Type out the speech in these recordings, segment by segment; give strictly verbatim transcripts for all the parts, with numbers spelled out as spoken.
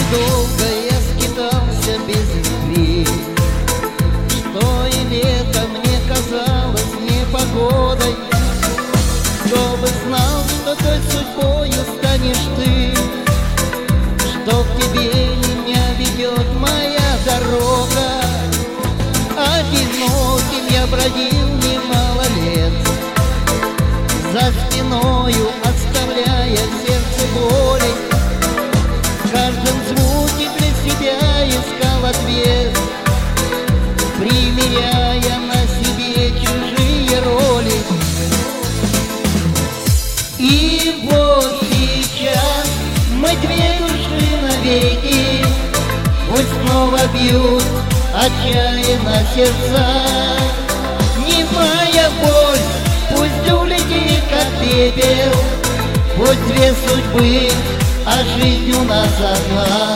долго я скитался без любви, что и лето мне казалось непогодой. Кто бы знал, что той судьбою станешь ты, что к тебе меня ведет моя дорога. Одиноким я бродил немало лет, за спиною оставляя сердце боли. В каждом звуке для себя искал ответ, примеряя на себе чужие роли. И вот сейчас мы две души навеки, пусть снова бьют отчаянно сердца. Немая боль пусть улетит, как пепел, пусть две судьбы, а жизнь у нас одна.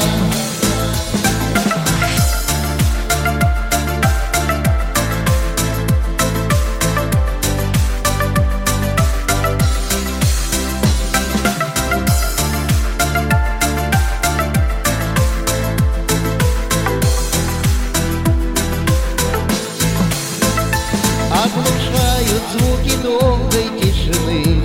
Оглушают звуки долгой тишины,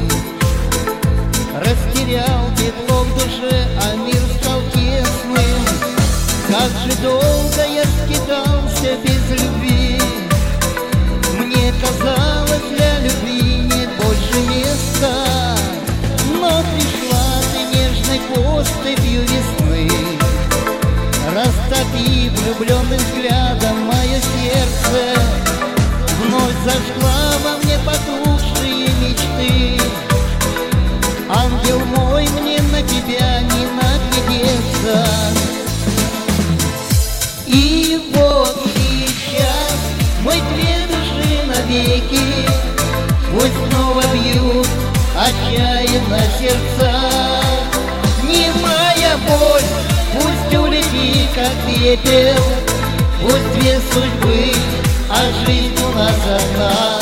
растерял тепло в душе, а мир стал тесным. Как же долго я скитался без любви, мне казалось, для любви нет больше места. Но пришла ты нежной поступью весны, растопив влюбленным взглядом мое сердце. Вновь зажгла во мне потухшие мечты. Ангел мой, мне на тебя не наглядеться. И вот сейчас мы две души навеки, пусть снова бьют отчаянно сердца. Немая боль пусть улетит, как пепел, пусть две судьбы, а жизнь у нас одна.